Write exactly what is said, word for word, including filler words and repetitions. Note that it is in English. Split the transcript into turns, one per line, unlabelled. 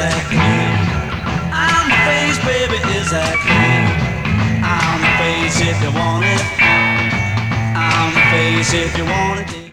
that clear? I'm the face, baby, is that clear? I'm the face if you want it. I'm the face if you want it.